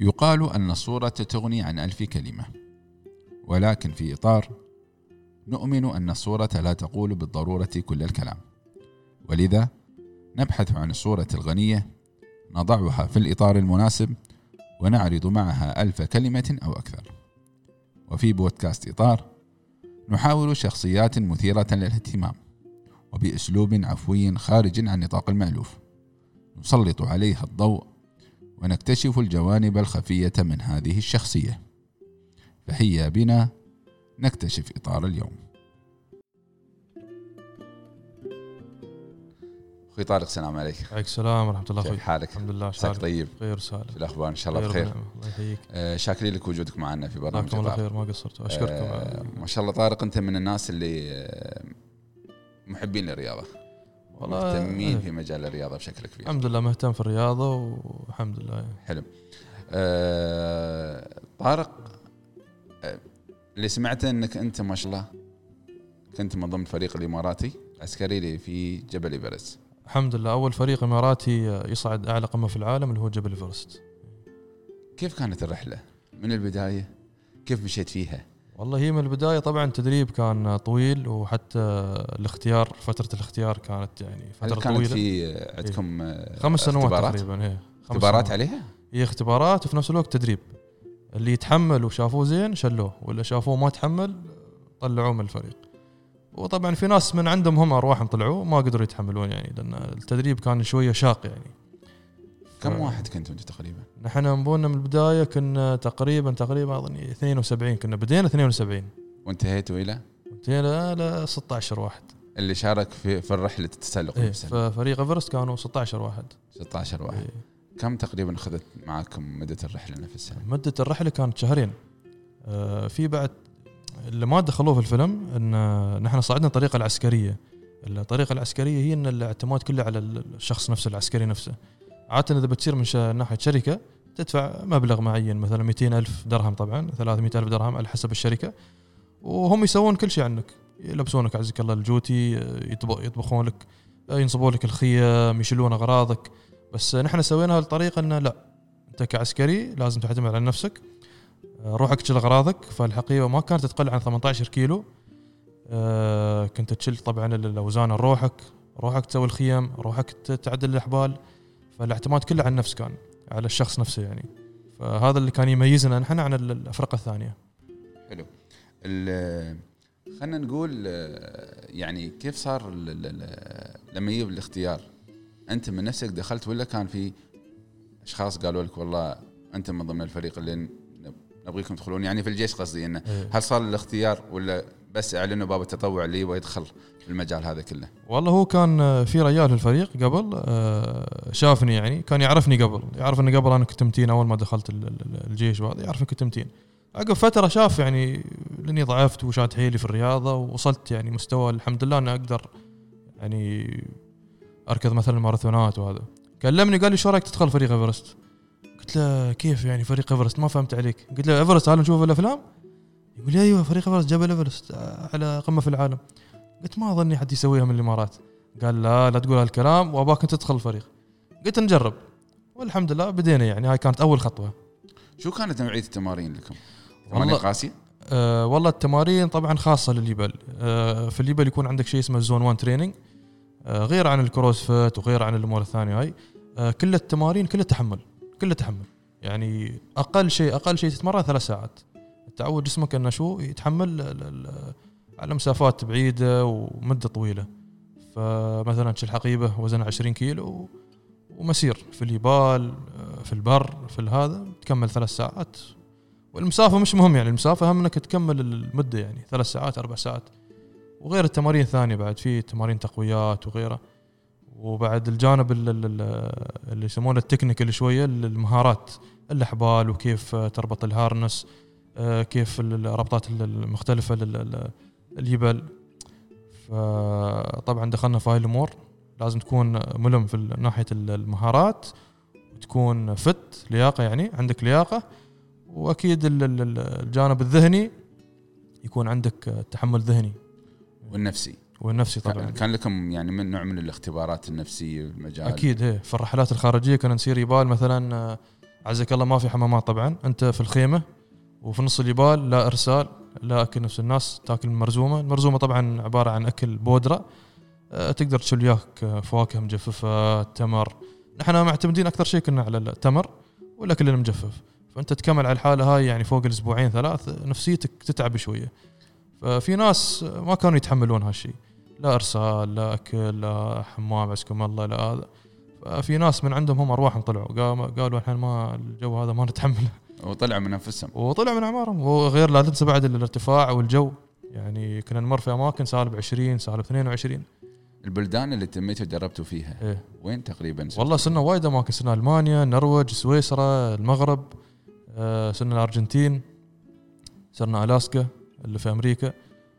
يقال أن الصورة تغني عن 1000 كلمة، ولكن في إطار نؤمن أن الصورة لا تقول بالضرورة كل الكلام، ولذا نبحث عن الصورة الغنية، نضعها في الإطار المناسب ونعرض معها 1000 كلمة أو أكثر. وفي بودكاست إطار نحاول شخصيات مثيرة للاهتمام وبأسلوب عفوي خارج عن نطاق المألوف، نسلط عليها الضوء ونكتشف الجوانب الخفية من هذه الشخصية. فهيا بنا نكتشف إطار اليوم. أخوي طارق، السلام عليكم. عليك السلام ورحمة الله. كيف حالك؟ الحمد لله. عساك طيب؟ خير سالم. في الأخبار إن شاء الله بخير. الله يحييك. شاكرين لك وجودك معنا في برنامج الله خير، ما قصرت. أشكركم. ما شاء الله طارق، أنت من الناس اللي محبين للرياضة، مهتمين في مجال الرياضة بشكل كبير. الحمد لله مهتم في الرياضة والحمد لله. حلو. طارق، اللي سمعته أنك أنت ما شاء الله كنت من ضمن فريق الإماراتي عسكري في جبل إيفرست. الحمد لله، أول فريق إماراتي يصعد أعلى قمة في العالم اللي هو جبل إيفرست. كيف كانت الرحلة من البداية؟ كيف مشيت فيها؟ والله هي من البداية طبعا التدريب كان طويل، وحتى الاختيار، فترة الاختيار كانت يعني فترة كانت طويلة. في عندكم 5 سنوات تقريبا. اختبارات عليها؟ هي اختبارات وفي نفس الوقت تدريب. اللي يتحمل وشافوه زين شلوه، واللي شافوه ما تحمل طلعوه من الفريق. وطبعا في ناس من عندهم هم أرواحهم طلعوا ما قدروا يتحملون يعني، لأن التدريب كان شوية شاق يعني. كم واحد كنتوا انتوا تقريبا؟ نحن نبونا من البداية كنا تقريبا أظني 72. كنا بدينا 72 وانتهيتوا إلى؟ انتهينا ل 16 واحد اللي شارك في الرحلة التسلق. ففريق إيفرست كانوا 16 واحد. 16 واحد. كم تقريبا أخذت معكم مدة الرحلة نفسها؟ مدة الرحلة كانت 2 شهر. في بعد اللي ما دخلوه في الفيلم ان نحن صعدنا الطريقة العسكرية. الطريقة العسكرية هي ان الاعتماد كله على الشخص نفسه، العسكري نفسه. عادة إذا بتصير من ناحية شركة تدفع مبلغ معين، مثلا 200,000 درهم، طبعا 300,000 درهم على حسب الشركة، وهم يسوون كل شيء عنك، يلبسونك عزك الله الجوتي، يطبخون لك، ينصبون لك الخيام، يشيلون أغراضك. بس نحن سويناها الطريقة أن لا، أنت كعسكري لازم تعتمد على نفسك، روحك تشيل أغراضك. فالحقيقة ما كانت تقل عن 18 كيلو. كنت تشيل طبعا الأوزان، روحك تسوي الخيام، روحك تعدل الأحبال. فالاعتماد كله على النفس، كان على الشخص نفسه يعني. فهذا اللي كان يميزنا نحن عن الأفرقة الثانية. حلو. خلنا نقول يعني كيف صار لما يجي الاختيار؟ أنت من نفسك دخلت ولا كان في أشخاص قالوا لك والله أنت من ضمن الفريق اللي نبغيكم تدخلون، يعني في الجيش قصدي، إنه هل صار الاختيار ولا بس أعلنوا باب التطوع اللي يبغى يدخل في المجال هذا كله؟ والله هو كان في رجال في الفريق قبل شافني، يعني كان يعرفني قبل، يعرف أني قبل أنا كنت متين أول ما دخلت الجيش، وهذا يعرف أني كنت متين. عقب فترة شاف يعني لأني ضعفت وشاد حيلي في الرياضة، ووصلت يعني مستوى الحمد لله أنا أقدر يعني أركض مثلا ماراثونات وهذا. كلمني قال لي شو رأيك تدخل فريق إيفرست؟ قلت له كيف يعني فريق إيفرست؟ ما فهمت عليك. قلت له إيفرست هل نشوف الأفلام؟ يقول لي أيوة فريق إيفرست، جبل إيفرست على قمة في العالم. قلت ما أظني حد يسويها من الإمارات. قال لا تقول هالكلام وأباك أنت تدخل الفريق. قلت نجرب، والحمد لله بدينا يعني. هاي كانت أول خطوة. شو كانت نوعية التمارين لكم؟ تمارين قاسية؟ والله التمارين طبعا خاصة لليبل. في الليبل يكون عندك شيء اسمه زون 1 تريننج، غير عن الكروسفيت وغير عن الأمور الثانية هاي. كل التمارين كلها تحمل يعني أقل شيء تتمرن 3 ساعات. تعود جسمك أنه شو يتحمل على مسافات بعيدة ومدة طويلة. فمثلا تشيل حقيبة وزنها 20 كيلو ومسير في الجبال، في البر، في هذا تكمل 3 ساعات. والمسافة مش مهم يعني، المسافة هم أنك تكمل المدة يعني 3 ساعات 4 ساعات. وغير التمارين الثانية بعد في تمارين تقويات وغيره. وبعد الجانب اللي يسمونه التكنيكال شوية، المهارات، الأحبال وكيف تربط الهارنس، كيف الربطات المختلفة للجبل. فطبعا دخلنا في هاي الأمور. لازم تكون ملم في ناحية المهارات، وتكون فت لياقة، يعني عندك لياقة. وأكيد الجانب الذهني يكون عندك تحمل ذهني والنفسي طبعا. كان لكم يعني من نوع من الاختبارات النفسية في المجال؟ أكيد. في الرحلات الخارجية كنا نسير جبال مثلا عزك الله ما في حمامات طبعا، انت في الخيمه وفي نص الجبال، لا ارسال لا اكل نفس الناس، تاكل المرزومه طبعا عباره عن اكل بودره، تقدر تشيل وياك فواكه مجففه، تمر. نحن معتمدين اكثر شيء كنا على التمر والاكل المجفف، فانت تكمل على الحاله هاي يعني فوق الاسبوعين 3 نفسيتك تتعب شويه. ففي ناس ما كانوا يتحملون هالشيء، لا ارسال لا اكل لا حمام عزكم الله لا هذا. ففي ناس من عندهم هم ارواحهم طلعوا قالوا احنا ما الجو هذا ما نتحمله، وطلع من انفسهم وطلع من اعمارهم. وغير لا تنسى بعد الارتفاع والجو، يعني كنا نمر في اماكن -20 -22. البلدان اللي تميتوا جربتوا فيها إيه؟ وين تقريبا؟ والله صرنا وايد اماكن، صرنا المانيا، النرويج، سويسرا، المغرب، صرنا الارجنتين، صرنا الاسكا اللي في امريكا،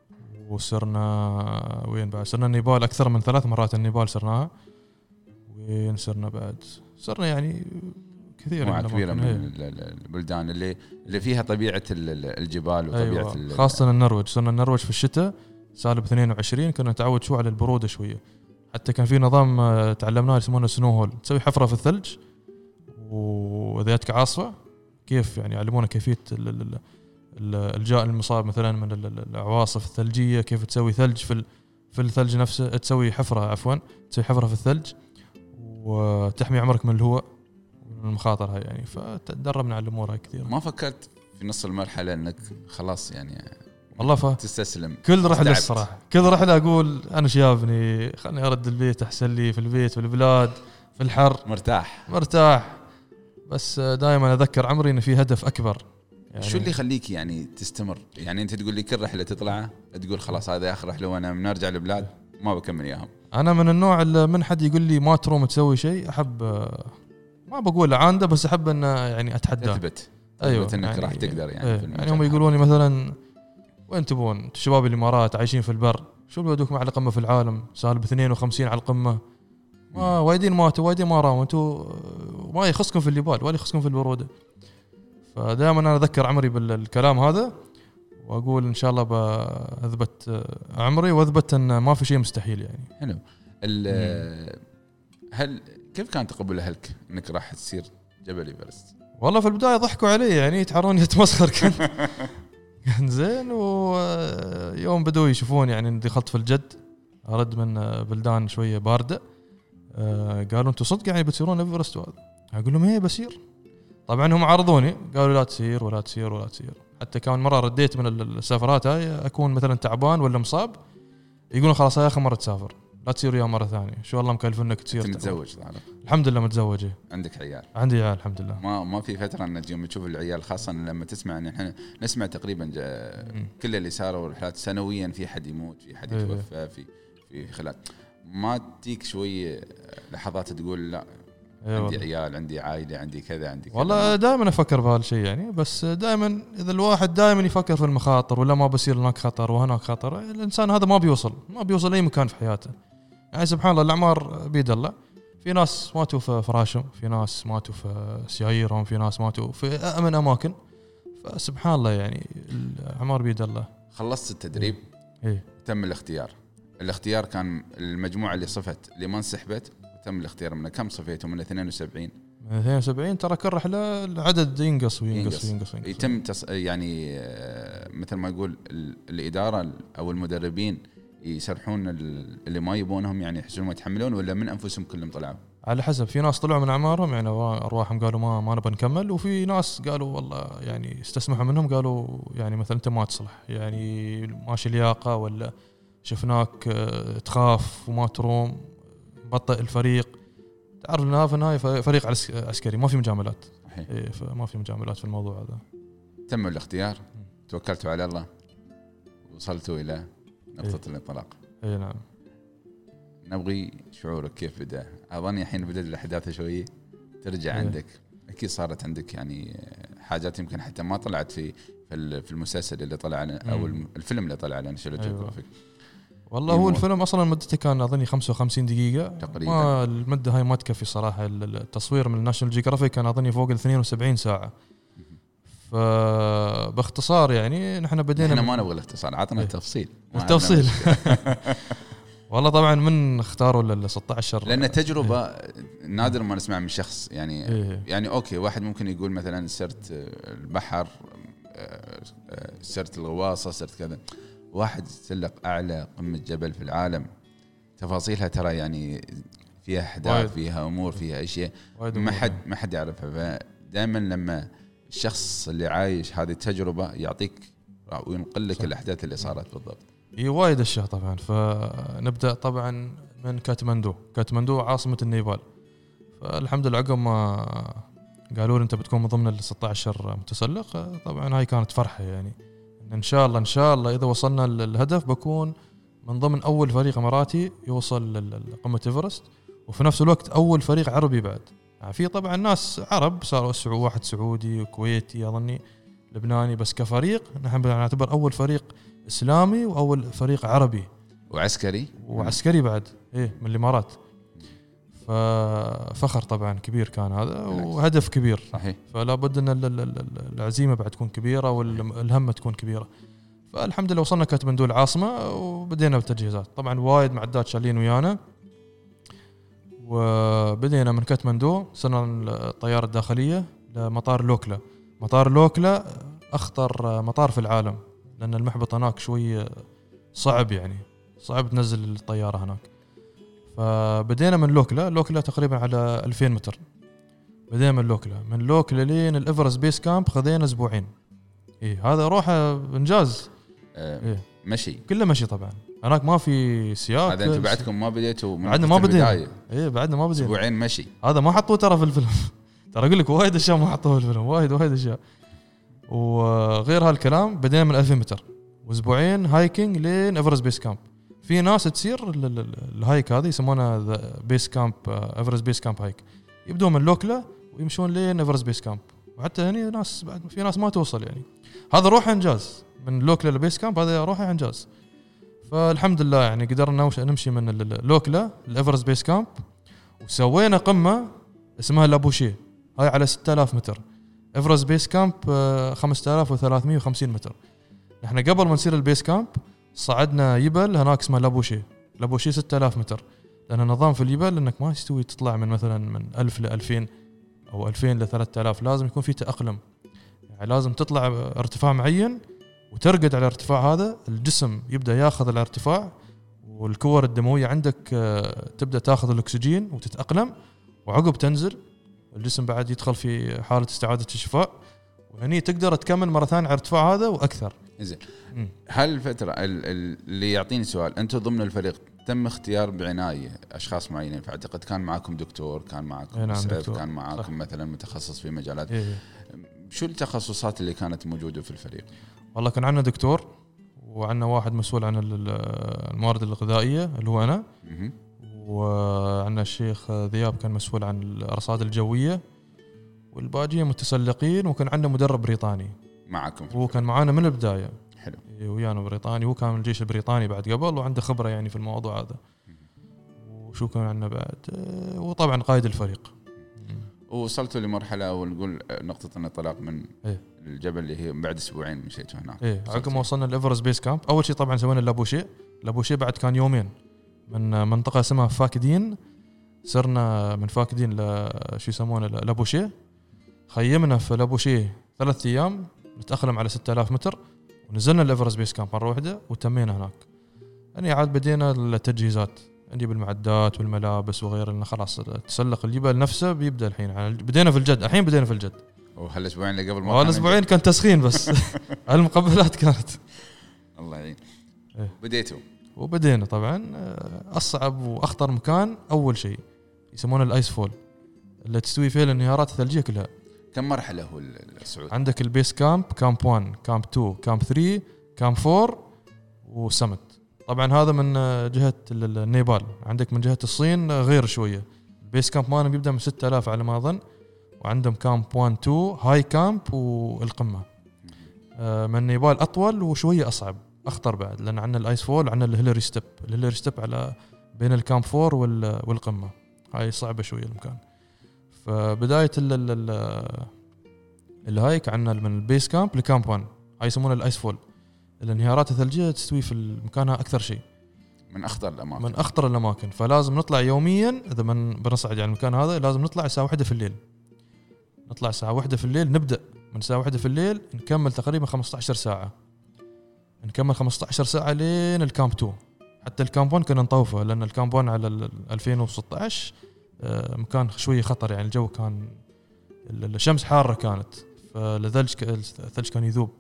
وصرنا وين بعد؟ صرنا النيبال اكثر من 3 مرات، النيبال صرناها. وين صرنا بعد؟ صرنا يعني كثير مجموعة كبيرة من البلدان اللي فيها طبيعة الجبال وطبيعة أيوة. خاصة النرويج، صرنا النرويج في الشتاء -22، كنا نتعود شوي على البرودة شوية. حتى كان في نظام تعلمناه يسمونه سنو هول، تسوي حفرة في الثلج، وإذا جاتك عاصفة كيف يعني يعلمونا كيفية الجاء المصاب مثلا من العواصف الثلجية، كيف تسوي ثلج في الثلج نفسه، تسوي حفرة تسوي حفرة في الثلج وتحمي عمرك من الهواء من المخاطر هاي يعني. فتدربنا على الأمور هاي كثير. ما فكرت في نص المرحلة انك خلاص يعني والله تستسلم؟ كل رحلة الصراحة، كل رحلة أقول أنا شيابني خلني أرد البيت أحسن لي في البيت في البلاد في الحر مرتاح. بس دائما أذكر عمري إن في هدف أكبر. يعني شو اللي يخليك يعني تستمر؟ يعني أنت تقول لي كل رحلة تطلع تقول خلاص هذا آخر رحلة وأنا بنرجع البلاد ما بكمل إياهم. أنا من النوع اللي من حد يقول لي ما تروم تسوي شيء أحب، ما بقول عنده بس أحب أن يعني أتحدى تثبت أيوة أنك يعني راح تقدر يعني. يعني هم يقولون لي مثلا وين تبون شباب الإمارات عايشين في البر، شو بيودوكم على قمة في العالم سالب 52 على القمة، ما وايدين ماتوا وايدين ما راموا، انتوا ما يخصكم في الجبال ولا يخصكم في البرودة. فدائما أنا أذكر عمري بالكلام هذا وأقول إن شاء الله بأثبت عمري وأثبت أن ما في شيء مستحيل يعني. حلو. هل كيف كان تقبل أهلك إنك راح تصير جبل إيفرست؟ والله في البداية ضحكوا علي يعني يتحرون يتمسخر كان زين. ويوم بدوا يشوفون يعني دخلت في الجد، أرد من بلدان شوية باردة، قالوا أنتوا صدق يعني بتصيرون إيفرست؟ وهذا أقول لهم إيه بصير. طبعا هم عارضوني قالوا لا تسير ولا تسير ولا تسير. حتى كان مرة رديت من السفرات هاي أكون مثلا تعبان ولا مصاب، يقولون خلاص هاي آخر مرة تسافر لا تسير يا مرة ثانية، شو الله مكلفنك تسير. متزوج؟ الحمد لله متزوجة. عندك عيال؟ عندي عيال الحمد لله. ما في فترة ان يوم تشوف العيال، خاصة لما تسمع ان احنا نسمع تقريبا كل اللي صاروا رحلات سنويا في حد يموت في حد يتوفى في خلال، ما تيك شوي لحظات تقول لا عندي عيال عندي عائلة عندي كذا والله دائما أفكر بهالشيء يعني. بس دائما إذا الواحد دائما يفكر في المخاطر ولا ما بصير هناك خطر وهناك خطر، الإنسان هذا ما بيوصل أي مكان في حياته يعني. سبحان الله الأعمار بيد الله، في ناس ماتوا في فراشهم، في ناس ماتوا في سياييرهم، في ناس ماتوا في أمن أماكن، فسبحان الله يعني الأعمار بيد الله. خلصت التدريب تم الاختيار كان المجموعة اللي صفت اللي ما انسحبت تم الاختيار من كم صفيتوا؟ من 72. من 72 ترى كل رحلة العدد ينقص. يتم يعني مثل ما يقول الإدارة أو المدربين يسرحون اللي ما يبونهم يعني يحسون ما يتحملون، ولا من أنفسهم كلهم طلعوا؟ على حسب، في ناس طلعوا من أعمارهم يعني أرواحهم قالوا ما نبغى نكمل، وفي ناس قالوا والله يعني استسمحوا منهم قالوا يعني مثلا أنت ما تصلح يعني ماشي لياقة، ولا شفناك تخاف وما تروم بطئ الفريق. تعرف انها في النهايه فريق عسكري ما في مجاملات. فما في مجاملات في الموضوع هذا. تم الاختيار، توكلتوا على الله، وصلتوا الى نقطه الانطلاق. اي نعم. نبغي شعورك كيف بدا؟ اظن الحين بدات الاحداث شويه ترجع عندك، اكيد صارت عندك يعني حاجات يمكن حتى ما طلعت في المسلسل اللي طلع او الفيلم اللي طلع على ناشونال جيوغرافيك. والله هو الفيلم اصلا مدته كان اظني 55 دقيقه تقريبا. ما المده هاي ما تكفي صراحه. التصوير من ناشونال جيوغرافيك كان اظني فوق ال 72 ساعه. فباختصار يعني نحن بدينا، احنا ما نبغى الاختصار، عطنا التفصيل. والله طبعا من اختاروا ال 16 لأن تجربة نادر ما نسمع من شخص يعني يعني أوكي واحد ممكن يقول مثلا سرت البحر، سرت الغواصة، سرت كذا. واحد يتسلق أعلى قمة جبل في العالم، تفاصيلها ترى يعني فيها أحداث، فيها أمور، فيها أشياء ما حد يعرفها. فدائما لما الشخص اللي عايش هذه التجربة يعطيك وينقل لك الأحداث اللي صارت بالضبط. وايد أشياء طبعا. فنبدأ طبعا من كاتماندو عاصمة النيبال. فالحمد لله عقب ما قالوا لي أنت بتكون من ضمن ال 16 متسلق، طبعا هاي كانت فرحة يعني إن شاء الله إذا وصلنا للهدف بكون من ضمن أول فريق إماراتي يوصل لقمة إيفرست، وفي نفس الوقت أول فريق عربي بعد. يعني في طبعا ناس عرب صاروا واحد سعودي وكويتي أظني لبناني، بس كفريق نحن نعتبر أول فريق إسلامي وأول فريق عربي وعسكري بعد من الإمارات. ففخر طبعا كبير كان هذا وهدف كبير صحيح. فلا بد أن العزيمة بعد تكون كبيرة والهمة تكون كبيرة. فالحمد لله وصلنا كاتماندو العاصمة وبدينا بالتجهيزات. طبعا وايد معدات شالين ويانا، وبدينا من كاتماندو صرنا الطيارة الداخلية لمطار لوكلا. مطار لوكلا أخطر مطار في العالم لأن المحبط هناك شوي صعب، يعني صعب تنزل الطيارة هناك. فبدينا من لوكلا تقريبا على 2000 متر. بدينا من لوكلا لين الإيفرست بيس كامب خذينا أسبوعين. هذا روحه إنجاز. مشي كله مشي طبعا. هناك ما في سياق. هذا انتم بعدكم ما بديتوا من بعدنا ما بدينا. بعدنا ما بدينا. اسبوعين مشي. هذا ما حطوه ترى في الفيلم. ترى اقول لك وايد اشياء ما حطوها في الفيلم، وايد اشياء. وغير هالكلام بدينا من 2000 متر واسبوعين هايكينج لين ايفرست بيس كامب. في ناس تسير الهايك هذه يسمونها بيس كامب، ايفرست بيس كامب هايك. يبدون من لوكلا ويمشون لين ايفرست بيس كامب، وحتى هني ناس بعد في ناس ما توصل. يعني هذا روحه انجاز من لوكلا لبيس كامب، هذا روحه انجاز. فالحمد لله يعني قدرنا نمشي من لوكلا لإيفرست بيس كامب، وسوينا قمة اسمها لابوشيه. هاي على 6000 متر. إيفرست بيس كامب 5350 متر. نحن قبل ما نصير البيس كامب صعدنا يبل هناك اسمها لابوشيه 6000 متر. لأن النظام في اليبل إنك ما يستوي تطلع من مثلا من 1000 ل 2000 أو 2000 ل 3000، لازم يكون في تأقلم. يعني لازم تطلع ارتفاع معين وترقد على الارتفاع هذا، الجسم يبدأ ياخذ الارتفاع والكور الدموية عندك تبدأ تاخذ الأكسجين وتتأقلم، وعقب تنزل الجسم بعد يدخل في حالة استعادة الشفاء، وهني تقدر تكمل مرة ثانية على الارتفاع هذا وأكثر. زين. هل الفترة اللي يعطيني سؤال، أنتم ضمن الفريق تم اختيار بعناية أشخاص معينين؟ فأعتقد كان معكم دكتور، كان معكم مسعف، كان معكم صح. مثلا متخصص في مجالات شو التخصصات اللي كانت موجودة في الفريق؟ والله كان عندنا دكتور، وعندنا واحد مسؤول عن الموارد الغذائية اللي هو أنا، وعندنا الشيخ ذياب كان مسؤول عن الأرصاد الجوية، والباقيين متسلقين. وكان عندنا مدرب بريطاني معكم، هو كان معانا من البداية. حلو. ويانا بريطاني، هو كان من الجيش البريطاني بعد قبل، وعنده خبرة يعني في الموضوع هذا. وشو كان عندنا بعد، وطبعا قائد الفريق. ووصلتوا لمرحلة ونقول نقطة الانطلاق من الجبل اللي هي بعد أسبوعين مشيتوا هناك. عقب ما وصلنا لإيفرست بيس كامب أول شيء طبعا سوينا لابوشيه بعد كان يومين من منطقة اسمها فاكدين. صرنا من فاكدين شو يسمونه لابوشيه. خيمنا في لابوشيه 3 أيام نتأقلم على 6000 متر، ونزلنا لإيفرست بيس كامب مرة واحدة وتمينا هناك. يعني عاد بدينا التجهيزات، نجيب المعدات والملابس وغيره، لنا خلاص تسلق الجبل نفسه بيبدأ الحين. يعني بدينا في الجد، الحين بدينا في الجد. وهالأسبوعين اللي قبل ما الأسبوعين كان تسخين بس. المقبلات كانت الله يعين. بديتوا وبدينا طبعا. أصعب وأخطر مكان أول شيء يسمونه الآيس فول، اللي تستوي فيه الانهيارات الثلجية كلها. كم مرحلة هو الصعود؟ عندك البيس كامب 1 كامب 2 كامب 3 كامب 4 وسمت. طبعا هذا من جهة النيبال. عندك من جهة الصين غير شوية. البيس كامب مانا بيبدأ من 6000 على ما أظن، وعندهم كامب 1 2 هاي كامب والقمة. من النيبال أطول وشوية أصعب أخطر بعد، لأن عندنا الآيس فول، عندنا الهيلاري ستيب على بين الكامب 4 والقمة. هاي صعبة شوية المكان. فبداية الهايك عندنا من البيس كامب لكامب 1، هاي يسمونه الآيس فول. الانهيارات الثلجية تستوي في المكانها أكثر شيء. من أخطر الأماكن. فلازم نطلع يوميا إذا بنصعد يعني المكان هذا، لازم نطلع الساعة 1 في الليل. نطلع الساعة 1 في الليل، نبدأ من الساعة 1 في الليل، نكمل تقريبا 15 ساعة. نكمل 15 ساعة لين الكامب 2. حتى الكامب 1 كنا نطوفه، لأن الكامب 1 على 2016 مكان شوية خطر، يعني الجو كان الشمس حارة كانت، فالثلج كان يذوب.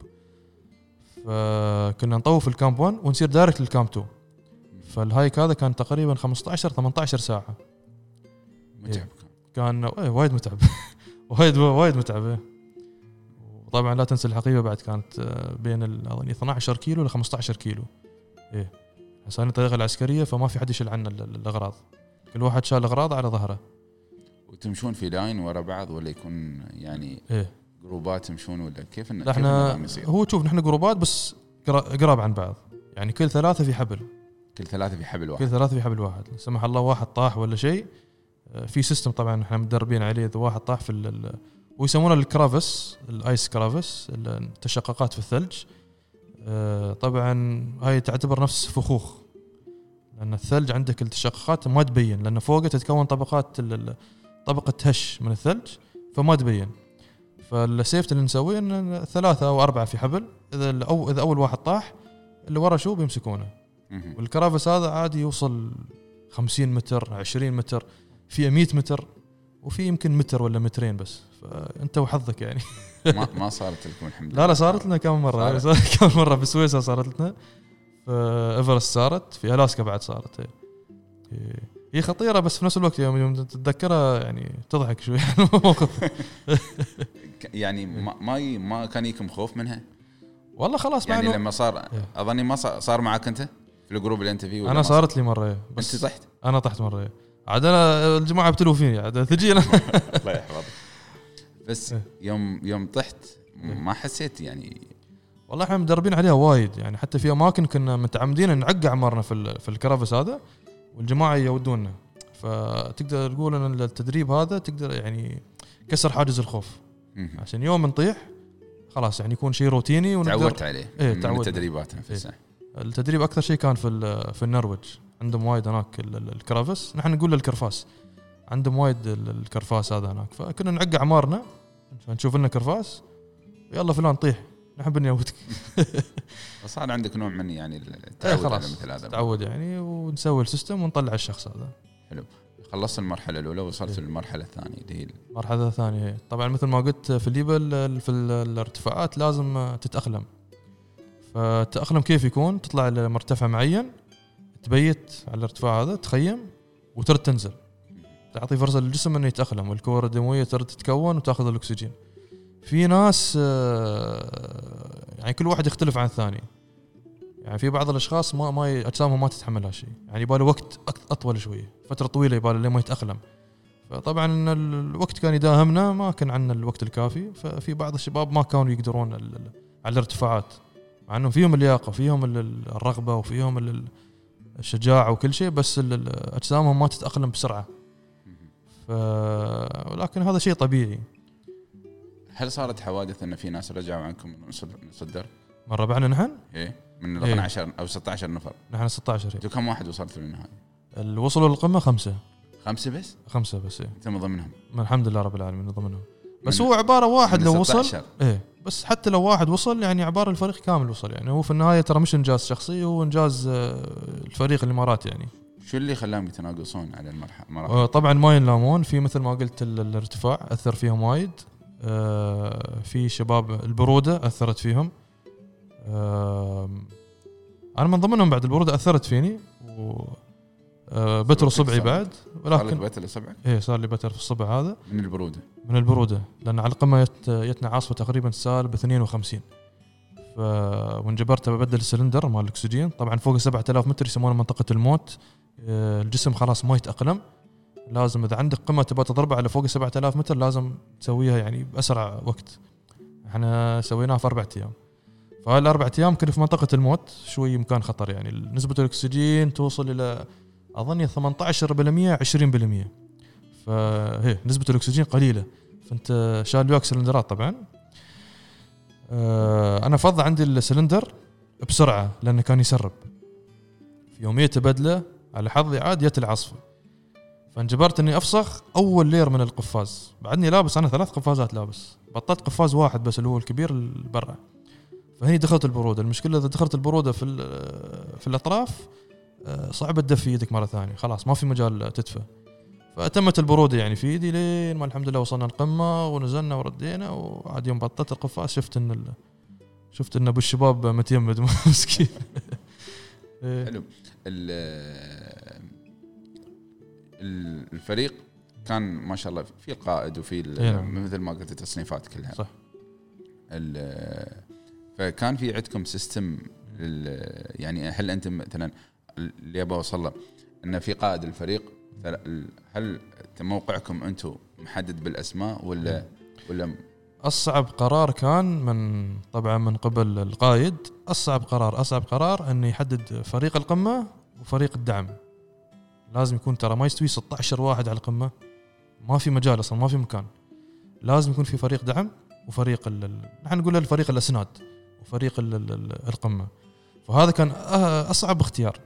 فكنا نطوف الكامب 1 ونسير دايركت للكامب 2. فالهايك هذا كان تقريبا 15-18 ساعة. متعب كان وايد متعب. وايد متعب. وطبعا لا تنسى الحقيبة بعد كانت بين 12 كيلو ل 15 كيلو. عشان الطريقة العسكرية، فما في حد يشيل عنا الأغراض، كل واحد شال أغراضه على ظهره. وتمشون في لاين ورا بعض ولا يكون يعني جروبات تمشون ولا كيف؟ احنا هو شوف نحن جروبات بس قراب عن بعض، يعني كل 3 في حبل. كل 3 في حبل واحد. كل 3 في حبل واحد. سمح الله واحد طاح ولا شيء، في سيستم طبعا احنا مدربين عليه. اذا واحد طاح في ويسمونه الكرافس، الايس كرافس، التشققات في الثلج. طبعا هاي تعتبر نفس فخوخ، لأن الثلج عندك التشققات ما تبين، لأن فوقه تتكون طبقة هش من الثلج، فما تبين. فالسيفت اللي نسويه إن 3 أو 4 في حبل. إذا أول واحد طاح، اللي ورا شو بيمسكونه. والكرافس هذا عادي يوصل 50 متر، 20 متر، في 100 متر، وفي يمكن متر ولا مترين بس. فأنت وحظك يعني. ما صارت لكم الحمد لله. لا صارت لنا كم مرة. كم مرة في سويسرا صارت لنا، في إيفرست صارت، في ألاسكا بعد صارت. هي خطيرة، بس في نفس الوقت يوم تتذكرها يعني تضحك شوي. الموقف يعني ما كان يكم خوف منها والله. خلاص يعني لما صار أظني ما صار معك أنت في الجروب اللي أنت فيه. أنا صارت لي مرة بس. أنت طحت؟ أنا طحت مرة. عاد أنا الجماعة بتلو فيني، عاد تجي أنا. الله يحفظك. بس يوم طحت ما حسيت يعني؟ والله احنا مدربين عليها وايد، يعني حتى في اماكن كنا متعمدين نعق عمرنا في الكرافس هذا، والجماعه يودونا. فتقدر تقول ان التدريب هذا تقدر يعني كسر حاجز الخوف، عشان يوم نطيح خلاص يعني يكون شيء روتيني تعودت عليه. من التدريبات نفسها. التدريب اكثر شيء كان في النرويج، عندهم وايد هناك الكرافس. نحن نقول الكرفاس، عندهم وايد الكرفاس هذا هناك. فكنا نعق عمارنا نشوف لنا كرفاس، يلا فلان طيح نحب نيوتك. صار عندك نوع من يعني التعود على مثل هذا. تعود يعني، ونسوي السيستم ونطلع الشخص هذا. حلو. خلصت المرحلة الأولى وصلت للمرحلة الثانية اللي هي المرحلة الثانية. طبعا مثل ما قلت في الجبل في الارتفاعات لازم تتأقلم. فتأقلم كيف يكون؟ تطلع لمرتفع معين، تبيت على الارتفاع هذا، تخيم وترد تنزل، تعطي فرصة للجسم انه يتأقلم، والكورة الدموية ترد تتكون وتاخذ الأكسجين. في ناس يعني كل واحد يختلف عن الثاني. يعني في بعض الاشخاص ما اجسامهم ما تتحمل هالشيء، يعني يباله وقت اطول شويه، فتره طويله يباله لما يتاقلم. فطبعا الوقت كان يداهمنا، ما كان عندنا الوقت الكافي. ففي بعض الشباب ما كانوا يقدرون على الارتفاعات، مع انه فيهم اللياقه، فيهم الرغبه، وفيهم الشجاعه وكل شيء، بس اجسامهم ما تتاقلم بسرعه. ولكن هذا شيء طبيعي. هل صارت حوادث ان في ناس رجعوا عنكم من نص الدرب؟ مره بعنا نحن من 12 او 16 نفر. نحن 16. انتوا كم واحد وصلتوا للنهايه؟ اللي وصلوا للقمه 5 بس. 5 بس. انت من ضمنهم؟ الحمد لله رب العالمين من ضمنهم. بس هو عباره واحد لو وصل بس حتى لو واحد وصل يعني عباره الفريق كامل وصل. يعني هو في النهايه ترى مش انجاز شخصي، هو انجاز الفريق الامارات. يعني شو اللي خلاهم يتناقصون على المراحل؟ طبعا ما ينلامون في مثل ما قلت الارتفاع اثر فيهم وايد. في شباب البروده اثرت فيهم. انا من ضمنهم بعد البروده اثرت فيني، بتر صبعي بعد. ولكن بتر صبعك؟ صار لي بتر في الصبع هذا من البروده، لان على القمه يتنا عاصفه تقريبا سالب 52. وانجبرت ببدل السلندر مال الاكسجين. طبعا فوق 7000 متر يسمونه منطقه الموت. الجسم خلاص ما يتاقلم، لازم اذا عندك قمه تبغى تضربها على فوق 7000 متر لازم تسويها يعني باسرع وقت. احنا سويناها في 4 ايام. فهال4 ايام كنا في منطقه الموت، شوي مكان خطر. يعني نسبه الاكسجين توصل الى اظن 18% 20%. فهي نسبه الاكسجين قليله، فانت شال وياك سلندرات. طبعا انا فض عندي السلندر بسرعه لانه كان يسرب. في يومية بدلة على حظي عاد جت العاصفة، فانجبرت اني افسخ اول لير من القفاز. بعدني لابس انا 3 قفازات لابس، بطلت قفاز واحد بس اللي هو الكبير برا. فهني دخلت البرودة. المشكلة اذا دخلت البرودة في الاطراف صعب تدفي يدك مرة ثانية، خلاص ما في مجال تدفى. فأتمت البرودة يعني في يدي لين ما الحمد لله وصلنا القمة ونزلنا وردينا. وعاد يوم بطلت القفاز شفت ان ابو الشباب متيمد مسكين. حلو. الفريق كان ما شاء الله في القائد وفي مثل ما قلت التصنيفات كلها صح. فكان في عندكم سيستم يعني هل انتم مثلا اللي ابغى اوصل له ان في قائد الفريق، هل موقعكم انتم محدد بالاسماء ولا اصعب قرار كان من قبل القائد. اصعب قرار انه يحدد فريق القمه وفريق الدعم. لازم يكون ترى ما يستوي 16 واحد على القمه، ما في مجال اصلا، ما في مكان. لازم يكون في فريق دعم وفريق نحن نقول الفريق الاسناد وفريق القمه. فهذا كان اصعب اختيار.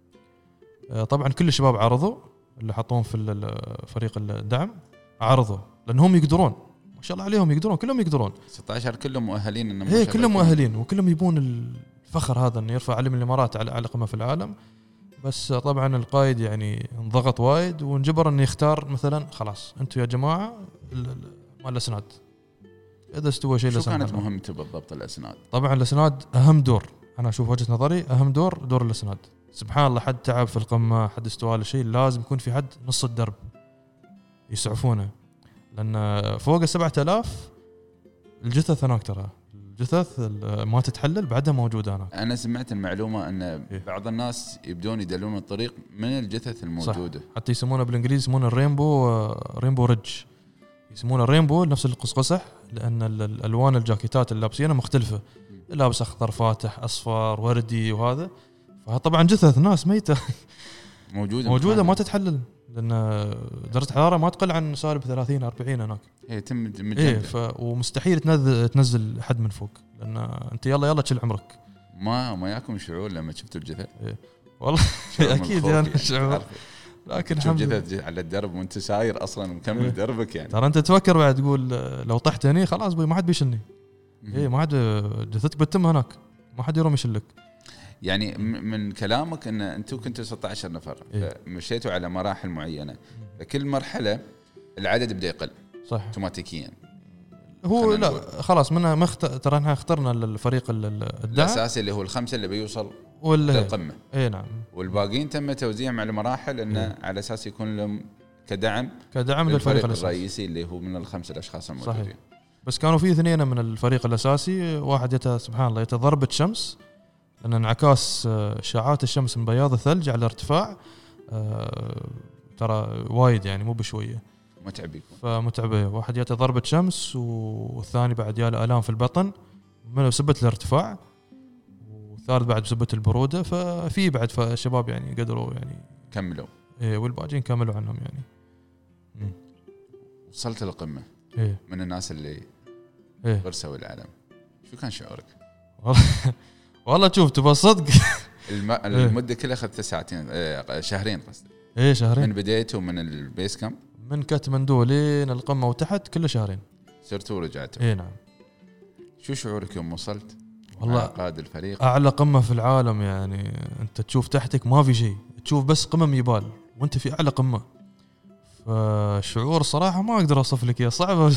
طبعا كل الشباب عرضوا اللي حطوهم في فريق الدعم، عرضوا لانهم يقدرون ما شاء الله عليهم، يقدرون كلهم يقدرون 16 كلهم مؤهلين انهم هي كلهم مؤهلين وكلهم يبون الفخر هذا انه يرفع علم الامارات على قمه في العالم. بس طبعا القائد يعني انضغط وايد وانجبر انه يختار مثلا خلاص انتم يا جماعه مال الاسناد. اذا استوى شيء شو كانت مهمته بالضبط الاسناد؟ طبعا الاسناد اهم دور، انا اشوف وجهه نظري اهم دور الاسناد. سبحان الله حد تعب في القمه، حد استوى له شيء، لازم يكون في حد نص الدرب يسعفونه، لان فوق 7000 الجثث هناك، ترى الجثث ما تتحلل بعدها موجوده هناك. انا سمعت المعلومه ان بعض الناس يبدون يدلون الطريق من الجثث الموجوده. صح. حتى يسمونه بالانجليزي يسمونه رينبو ريدج، يسمونه الرينبو نفس القصقصح، لان الالوان الجاكيتات اللي لابسينها مختلفه، لابس اخضر فاتح اصفر وردي وهذا. فطبعا جثث ناس ميته موجوده ما تتحلل، لان درجه حراره ما تقل عن -30 40 هناك. هي تم مجمدة. ومستحيل تنزل حد من فوق، لان انت يلا تشيل عمرك. ما ياكم شعور لما شفتوا الجثث؟ والله اكيد يعني شعور، لكن الحمد لله على الدرب وانت ساير اصلا مكمل دربك يعني. ترى انت تفكر بعد تقول لو طحت هني خلاص ما حد بيشلني. ما حد جثتك بتتم هناك، ما حد يروم يشلك. يعني من كلامك ان انتم كنتوا 16 نفر مشيتوا على مراحل معينه، فكل مرحله العدد بدا يقل صح اوتوماتيكيا. هو لا خلاص منها ترى احنا اخترنا الفريق الدعم الاساسي اللي هو ال5 اللي بيوصل للقمه. اي نعم. والباقيين تم توزيعهم على المراحل انه على اساس يكون لهم كدعم للفريق الرئيسي اللي هو من ال5 الاشخاص الموجودين. صحيح. بس كانوا في 2 من الفريق الاساسي، واحد سبحان الله ضربة شمس، لأن انعكاس اشعاعات الشمس من بياض الثلج على ارتفاع ترى وايد يعني مو بشويه متعب يكون. فمتعبه. واحد جاته ضربه شمس والثاني بعد جاله الام في البطن من بسبه الارتفاع، والثالث بعد بسبه البروده. ففي بعد فالشباب يعني قدروا يعني كملوا والباقيين كملوا عنهم يعني. وصلت للقمه من الناس اللي غرسوا العالم، شو كان شعورك؟ والله شوف تبى صدق المده كلها اخذت 2 شهرين قصدي. شهرين من بدايته من البيس كام، من كاتماندو لين القمه وتحت كله شهرين. سرتوا ورجعتوا. نعم. شو شعورك يوم وصلت؟ والله قائد الفريق، اعلى قمه في العالم يعني، انت تشوف تحتك ما في شيء، تشوف بس قمم جبال وانت في اعلى قمه. فالشعور صراحه ما اقدر اوصف لك، يا صعبه.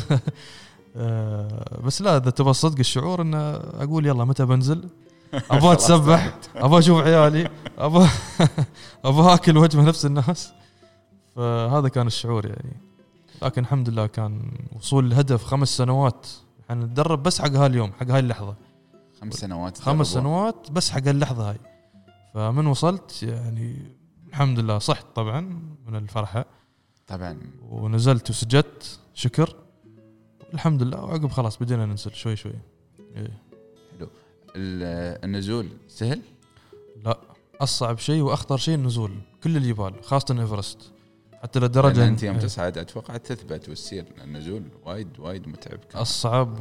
بس لا اذا تبى صدق الشعور ان اقول يلا متى بنزل، ابغى اتسبح، ابغى اشوف عيالي، ابغى اكل وجبه نفس الناس. فهذا كان الشعور يعني. لكن الحمد لله كان وصول الهدف 5 سنوات حنتدرب بس حق هاليوم، حق هاي اللحظه. 5 سنوات بس حق اللحظه هاي. فمن وصلت يعني الحمد لله صحت طبعا من الفرحه طبعا، ونزلت وسجدت شكر الحمد لله. وعقب خلاص بدينا ننزل شوي شوي. حلو. النزول سهل؟ لا، أصعب شيء وأخطر شيء النزول كل الجبال، خاصة إيفرست. حتى لدرجة أنت يوم تصعد أتوقع تثبت والسير، النزول وايد متعب كان. أصعب.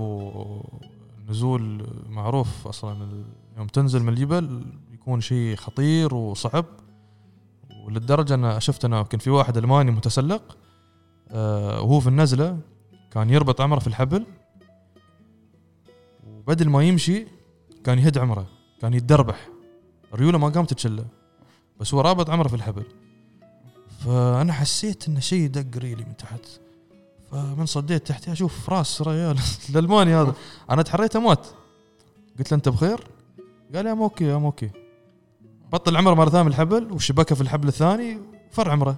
والنزول معروف أصلا يوم تنزل من الجبل يكون شيء خطير وصعب. وللدرجه انا شفت انا كان في واحد الماني متسلق وهو في النزله كان يربط عمره في الحبل، وبدل ما يمشي كان يهد عمره، كان يتدربح، ريوله ما قامت تشله بس هو رابط عمره في الحبل. فانا حسيت ان شيء دق ريلي من تحت، فمن صديت تحتي اشوف راس ريال الالماني هذا، انا تحريت اموت. قلت له انت بخير؟ قال يا موكي يا موكي. بطل عمره مره ثانيه الحبل وشبكه في الحبل الثاني وفر عمره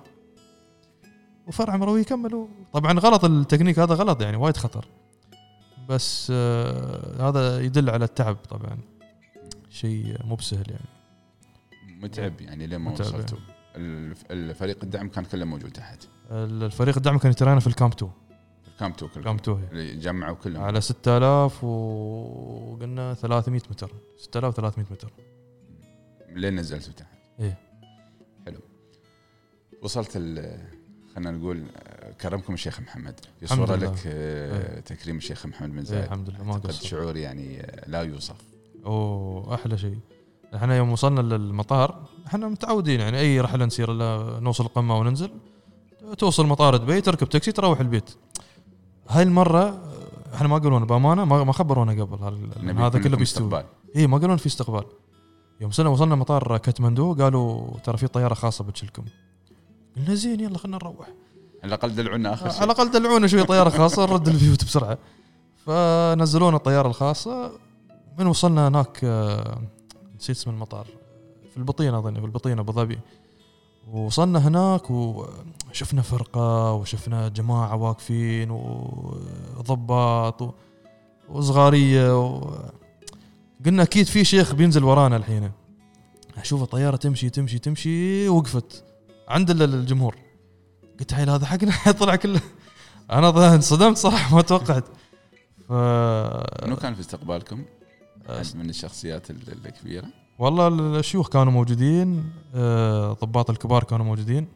ويكمل. طبعا غلط التكنيك هذا، غلط يعني وايد خطر، بس هذا يدل على التعب طبعا، شيء مو بسهل يعني، متعب يعني. لما وصلتوا الفريق الدعم كان كله موجود تحت؟ الفريق الدعم كان يترانا في الكامب 2. الكامب 2 اللي جمعوا كلهم على 6000 وقلنا 300 متر، 6300 متر لين نزلتوا تحت. ايه حلو. وصلت خلينا نقول كرمكم الشيخ محمد في صورة لك تكريم الشيخ محمد بن زايد. الحمد لله، ما قصر. شعور يعني لا يوصف. احلى شيء احنا يوم وصلنا للمطار، احنا متعودين يعني اي رحله نسير نوصل القمه وننزل، توصل مطار دبي تركب تاكسي تروح البيت. هاي المره احنا ما قالونا بامانه، ما خبرونا قبل هذا كله بيستوي. اي ما قالونا في استقبال. يوم وصلنا مطار كاتماندو قالوا ترى في طياره خاصه بتشيلكم. قلنا زين يلا خلينا نروح، على الاقل دلعونا اخر شيء، على الاقل دلعونا شوي طياره خاصه نرد البيوت بسرعه. فنزلونا الطياره الخاصه. من وصلنا هناك نسيت اسم المطار، في البطينه اظن، في البطينه ابو ظبي. وصلنا هناك وشفنا فرقه وشفنا جماعه واقفين وضباط وصغاريه قلنا اكيد في شيخ بينزل ورانا الحين. اشوف الطياره تمشي وقفت عند الجمهور. قلت هاي هذا حقنا طلع كله. انا انصدمت صراحه، ما توقعت. منو كان في استقبالكم؟ من الشخصيات الكبيره؟ والله الشيوخ كانوا موجودين، ضباط الكبار كانوا موجودين،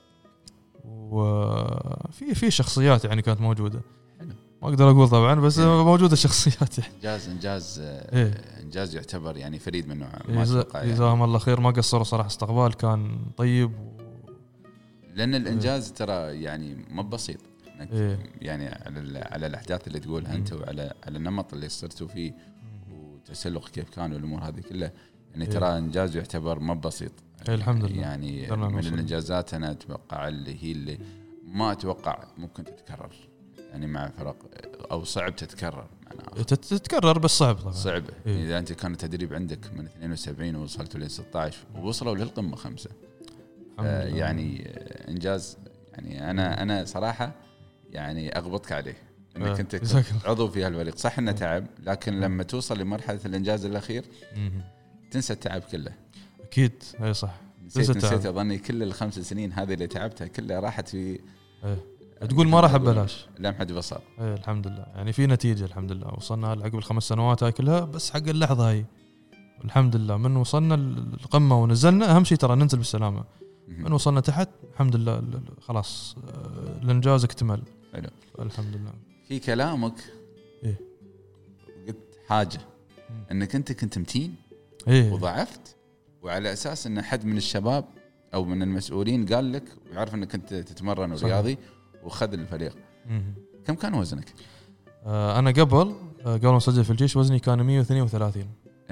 وفي شخصيات يعني كانت موجوده. ما اقدر اقول طبعا، بس موجوده شخصيات يعني. انجاز يعتبر يعني فريد من نوعه. جزاهم الله خير، ما قصروا صراحه، استقبال كان طيب لان الانجاز ترى يعني ما بسيط. يعني على الاحداث اللي تقولها انت، وعلى النمط اللي صرتوا فيه وتسلق كيف كانوا الامور هذه كلها، يعني ترى انجاز يعتبر ما بسيط. الحمد لله. يعني من الانجازات انا اتوقع اللي ما اتوقع ممكن تتكرر يعني مع فرق، او صعب تتكرر. تتكرر بس صعب طبعا، صعب. اذا انت كان التدريب عندك من 72 ووصلتوا ل 16 ووصلوا للقمه 5، يعني انجاز. يعني انا صراحه يعني اغبطك عليه انك انت عضو في هالفريق. صح انه تعب، لكن لما توصل لمرحله الانجاز الاخير تنسى التعب كله. اكيد اي صح. نسيت اظني كل ال5 سنين هذه اللي تعبتها كلها راحت في تقول ما راح ببلاش، لمحة بصر. الحمد لله يعني في نتيجه الحمد لله. وصلنا عقب ال5 سنوات هاي كلها، بس حق اللحظه هاي الحمد لله. من وصلنا القمه ونزلنا، اهم شيء ترى ننزل بالسلامه. من وصلنا تحت الحمد لله خلاص الانجاز اكتمل. حلو الحمد لله. في كلامك قلت حاجه انك انت كنت متين وضعفت، وعلى اساس ان حد من الشباب او من المسؤولين قال لك ويعرف انك انت تتمرن ورياضي وخذ الفريق. كم كان وزنك؟ انا قبل ما اسجل في الجيش وزني كان 132.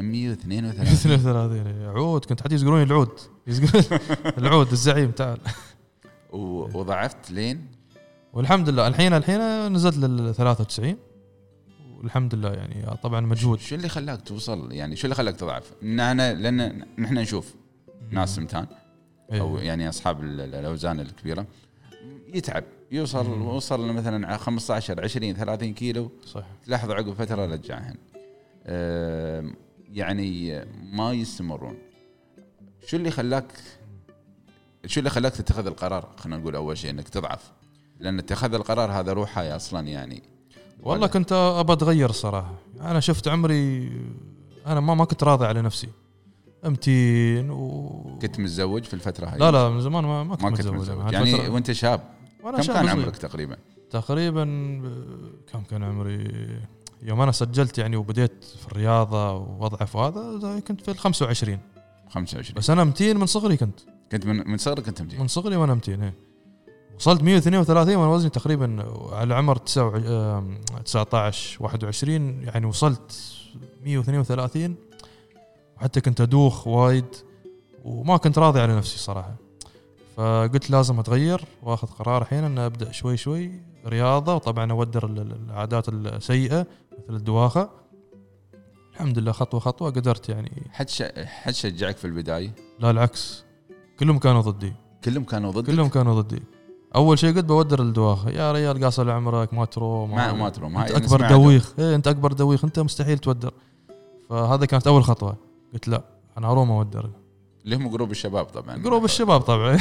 132 عود. كنت حد يسقروني العود العود الزعيم تعال. وضعفت لين والحمد لله الحين نزلت لل 93 والحمد لله. يعني طبعا مجهود. شو اللي خلاك توصل؟ يعني شو اللي خلاك تضعف؟ لان نحن نشوف ناس سمتان او يعني اصحاب الاوزان الكبيره يتعب، وصل مثلا 15 20 30 كيلو، صح، تلاحظ عقب فتره رجعهن يعني ما يستمرون. شو اللي خلاك تتخذ القرار؟ خلينا نقول اول شيء انك تضعف، لان اتخاذ القرار هذا روحه اصلا يعني. والله كنت ابى اتغير الصراحه. انا شفت عمري، انا ما كنت راضي على نفسي، امتين كنت متزوج في الفتره هاي؟ لا من زمان ما كنت متزوج. يعني وانت شاب كم كان عمرك تقريبا كم كان عمري يوم انا سجلت يعني وبديت في الرياضه واضعف؟ هذا كنت في 25. بس انا متين من صغري. كنت كنت من صغرك كنت 200؟ من صغري وانا 200. هي وصلت 132 وانا وزني تقريبا على عمر 19 21 يعني وصلت 132 وحتى كنت ادوخ وايد وما كنت راضي على نفسي صراحه. فقلت لازم اتغير واخذ قرار الحين ان ابدا شوي شوي رياضه وطبعا اودر العادات السيئه مثل الدواخه. الحمد لله خطوه خطوه قدرت يعني. حد شجعك في البدايه؟ لا العكس كلهم كانوا ضدي. كلهم كانوا ضدي. اول شيء قلت بودر الدواخه يا ريال قاصر عمرك ما ترو ما انت اكبر دويخ. انت اكبر دويخ انت مستحيل تودر. فهذا كانت اول خطوه قلت لا انا اروم اودر اللي هم جروب الشباب طبعا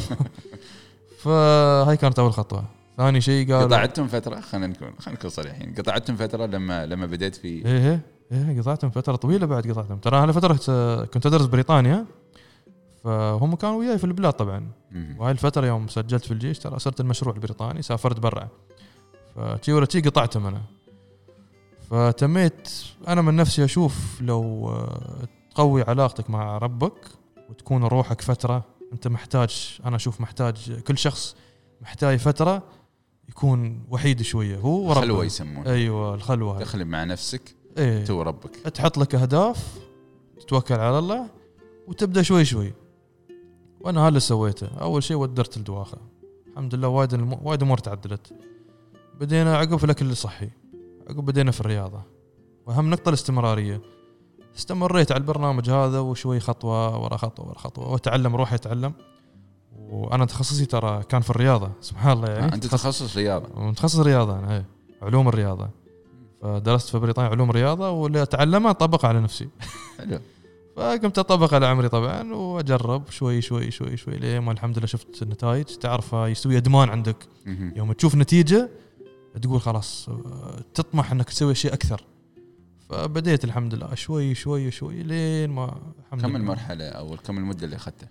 فهاي كانت اول خطوه. ثاني شيء قال قطعتهم فتره خلينا نكون صريحين قطعتهم فتره لما بديت في ايه قطعتهم فتره طويله. بعد قطعتهم ترى انا فتره كنت ادرس بريطانيا فهم كانوا وياي في البلاد طبعا. وهاي الفتره يوم سجلت في الجيش ترى صرت المشروع البريطاني سافرت برا فشي ولا شي قطعتهم انا. فتميت انا من نفسي اشوف لو تقوي علاقتك مع ربك وتكون روحك فتره انت محتاج. انا اشوف محتاج كل شخص محتاج فتره يكون وحيد شويه هو وربه. الخلوه يسمونه. ايوه الخلوه تخلي مع نفسك. إيه. تو ربك تحط لك اهداف تتوكل على الله وتبدا شوي شوي. وانا هذا اللي سويته. اول شيء ودرت الدواخه الحمد لله وايد امور تعدلت. بدينا عقب في الاكل الصحي عقب بدينا في الرياضه واهم نقطه الاستمراريه. استمريت على البرنامج هذا وشوي خطوه ورا خطوه ورا خطوه واتعلم روحي اتعلم. وانا تخصصي ترى كان في الرياضه سبحان الله يعني. انت تخصص رياضه؟ متخصص رياضه انا علوم الرياضه. فدرست في بريطانيا علوم رياضه واللي اتعلمه اطبقه على نفسي. حلو. فقمت اطبق على عمري طبعا واجرب شوي شوي شوي شوي لين ما الحمد لله شفت النتائج. تعرف يسوي ادمان عندك يوم تشوف نتيجه تقول خلاص تطمح انك تسوي شيء اكثر. فبديت الحمد لله شوي شوي شوي لين ما الحمد لله. كم المرحله او كم المده اللي اخذتها؟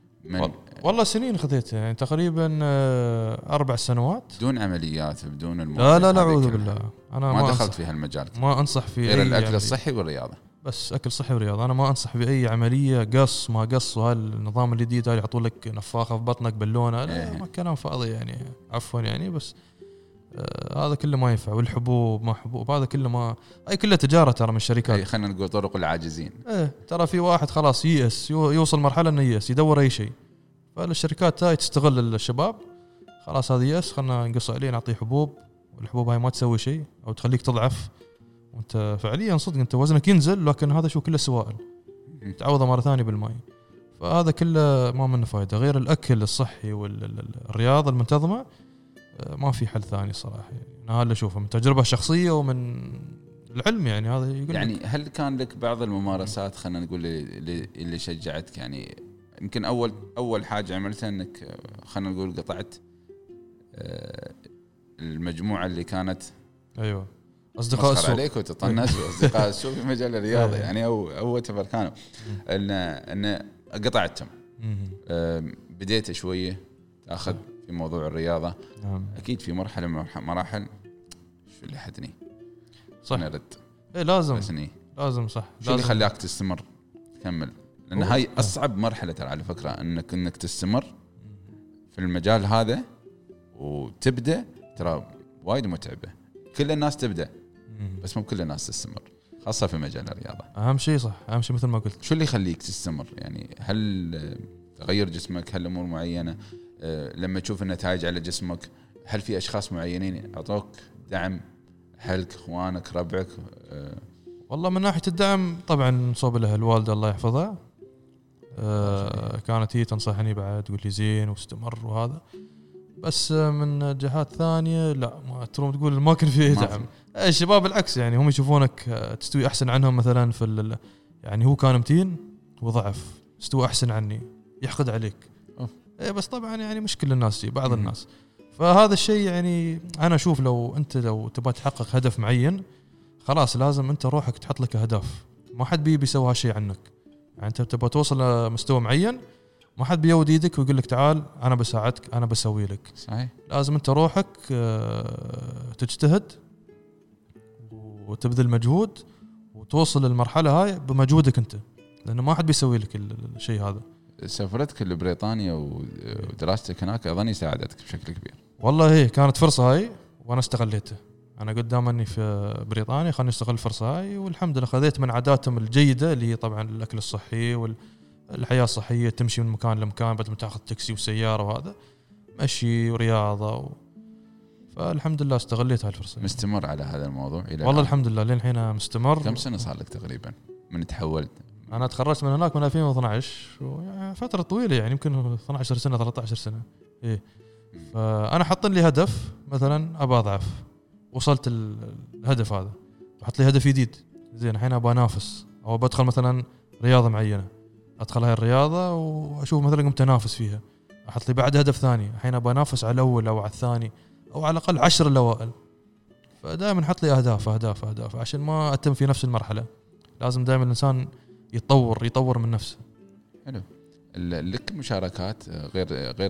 والله سنين خذيتها يعني تقريبا 4 سنوات بدون عمليات بدون لا اعوذ بالله. انا ما دخلت في هالمجال. ما انصح في غير الاكل الصحي والرياضه. بس اكل صحي ورياضه. انا ما انصح باي عمليه قص ما قص وهالنظام الجديد هذا يحطوا لك نفاخه في بطنك بالونه لا ما كلام فاضي يعني عفوا يعني. بس هذا كله ما ينفع. والحبوب ما حبوب هذا كله ما اي كله تجاره ترى من الشركات. خلينا نقول طرق العاجزين. ترى في واحد خلاص ييأس يوصل مرحله انه ييأس يدور اي شيء. فالشركات هاي تستغل الشباب خلاص هذا يأس خلنا نقص عليه نعطيه حبوب. والحبوب هاي ما تسوي شيء او تخليك تضعف وانت فعليا صدق انت وزنك ينزل لكن هذا شو كله سوائل تعوضه مره ثانيه بالماء. فهذا كله ما منه فايده. غير الاكل الصحي والرياضه المنتظمه ما في حل ثاني صراحه. يعني انا هذا اللي اشوفه من تجربه شخصيه ومن العلم يعني. هذا يقول يعني لك. هل كان لك بعض الممارسات خلينا نقول اللي شجعتك يعني؟ يمكن اول حاجه عملتها انك خلينا نقول قطعت المجموعه اللي كانت ايوه اصدقاء السوق عليك وتطنس واصدقاء السوق في مجال الرياضه يعني او كانوا ان قطعتهم. بديت شويه تاخذ في موضوع الرياضه. اكيد في مرحله من مراحل شو اللي حدني صح نرد لازم صح. شو اللي خلاك تستمر تكمل؟ لان هاي اصعب مرحله ترى على فكره انك تستمر في المجال هذا وتبدا. ترى وايد متعبه. كل الناس تبدا بس مو كل الناس تستمر خاصه في مجال الرياضه. اهم شيء صح اهم شيء مثل ما قلت. شو اللي يخليك تستمر يعني؟ هل تغير جسمك؟ هل امور معينه لما تشوف النتائج على جسمك؟ هل في اشخاص معينين اعطوك دعم؟ هل اخوانك ربعك؟ والله من ناحيه الدعم طبعا صوب له الوالده الله يحفظها. كانت هي تنصحني بعد تقول لي زين واستمر وهذا. بس من جهات ثانيه لا ما تقول ما كان في دعم. الشباب بالعكس يعني هم يشوفونك تستوي احسن عنهم مثلا في يعني هو كان 200 وضعف استوى احسن عني يحقد عليك. بس طبعا يعني مش كل الناس بعض الناس. فهذا الشيء يعني انا اشوف لو تبغى تحقق هدف معين خلاص لازم انت روحك تحط لك اهداف. ما حد بيسوي هالشيء عنك. يعني انت تبغى توصل لمستوى معين ما حد بيود يدك ويقول لك تعال انا بساعدك انا بسوي لك. صحيح. لازم انت روحك تجتهد وتبذل مجهود وتوصل للمرحله هاي بمجهودك انت. لانه ما حد بيسوي لك الشيء هذا. سفرتك لبريطانيا ودراستك هناك أظني ساعدتك بشكل كبير. والله هي كانت فرصة هاي وأنا استغليتها. أنا قدام أني في بريطانيا خلني أستغل الفرصة هاي، والحمد لله خذيت من عاداتهم الجيدة اللي هي طبعا الأكل الصحي والحياة الصحية، تمشي من مكان لمكان بدل ما تأخذ تاكسي وسيارة وهذا، مشي ورياضة فالحمد لله استغليت هاي الفرصة. مستمر على هذا الموضوع إلى والله الحمد لله لين الحين مستمر. كم سنة صار لك تقريبا من تحولت؟ أنا تخرجت من هناك من 2012 فترة طويلة يعني يمكن 12 سنة 13 سنة. إيه فأنا حاطين لي هدف مثلا أبى أضعف، وصلت الهدف هذا، أحط لي هدف جديد زين الحين أبى أنافس أو بدخل مثلا رياضة معينة، أدخل هاي الرياضة وأشوف مثلا قمت أنافس فيها، أحط لي بعد هدف ثاني الحين أبى أنافس على الأول أو على الثاني أو على الأقل 10 الأوائل. فدائما حط لي أهداف عشان ما أتم في نفس المرحلة. لازم دائما الإنسان يطور من نفسه. حلو. لك مشاركات غير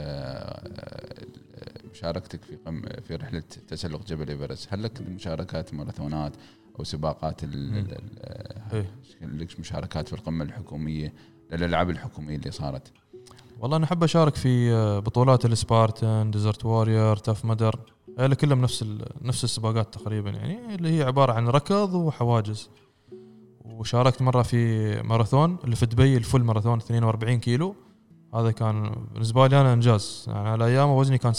مشاركتك في رحلة تسلق جبل إيفرست، هل لك مشاركات ماراثونات أو سباقات لك مشاركات في القمة الحكومية للألعاب الحكومية اللي صارت؟ والله أنا أحب أشارك في بطولات السبارتان، ديزرت واريور، تاف مدر، هذول كلهم نفس السباقات تقريبا يعني، اللي هي عبارة عن ركض وحواجز. وشاركت مرة في ماراثون اللي في دبي، الفول ماراثون 42 كيلو، هذا كان بالنسبة لي أنا إنجاز يعني. على أيامه وزني كان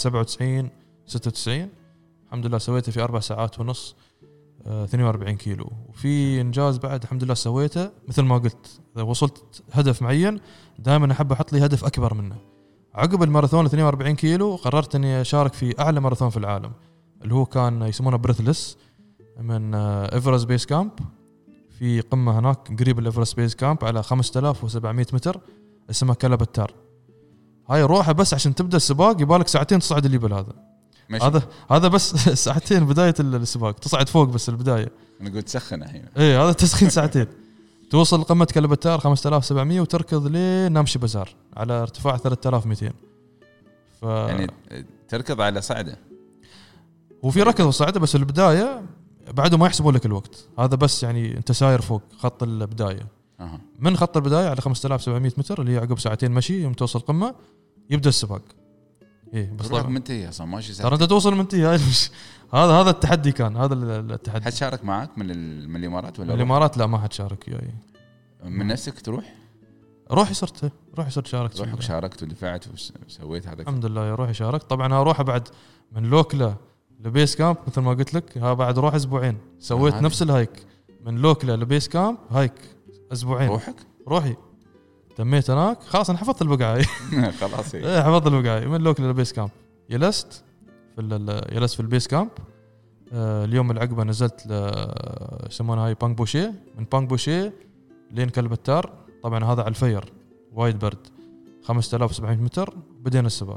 97 الحمد لله سويته في 4 ساعات ونص 42 كيلو. وفي إنجاز بعد الحمد لله سويته، مثل ما قلت إذا وصلت هدف معين دائما أحب أحط لي هدف أكبر منه. عقب الماراثون 42 كيلو قررت أني أشارك في أعلى ماراثون في العالم، اللي هو كان يسمونه بريثلس، من إيفرست بيس كامب، في قمة هناك قريب الإيفرست بيس كامب على 5700 متر، اسمها كلبتار. هاي روحه بس عشان تبدأ السباق يبالك ساعتين تصعد الجبل هذا بس ساعتين بداية السباق، تصعد فوق بس البداية. أنا قلت تسخن الحين. إيه هذا تسخين ساعتين. توصل قمة كلبتار 5700 وتركض لين نامشي بازار على ارتفاع 3200. يعني تركض على صعدة، وفي ركض وصعدة، بس البداية بعده ما يحسبوا لك الوقت هذا، بس يعني انت ساير فوق خط البداية. من خط البداية على 5700 متر اللي هي عقب ساعتين مشي يوم توصل قمة يبدأ السباق. ايه بس طبعا منتهي اصلا ماشي ساعتين، ترى انت توصل منتهي. هاي مش هذا التحدي كان، هذا التحدي. حد شارك معك من الامارات ولا؟ الامارات لا، ما حد شارك وياي. من نفسك تروح؟ روحي صرت شاركت. روحك شاركت ودفعت وسويت هذا الحمد لله. يا روحي شاركت طبعا. اروح بعد من لوكلا لبيس كامب مثل ما قلت لك، ها بعد روح اسبوعين سويت نفس الهايك من لوكلا لبيس كامب، هايك اسبوعين. روحي تميت هناك خلاص، انا حفظت البقعه. خلاص حفظت البقعه من لوكلا لبيس كامب. جلست في البيس كامب. اليوم العقبه نزلت يسمونها هاي بانغ بوشيه، من بانغ بوشيه لين كلبتار. طبعا هذا على الفير وايد برد 5700 متر. بدينا السباق.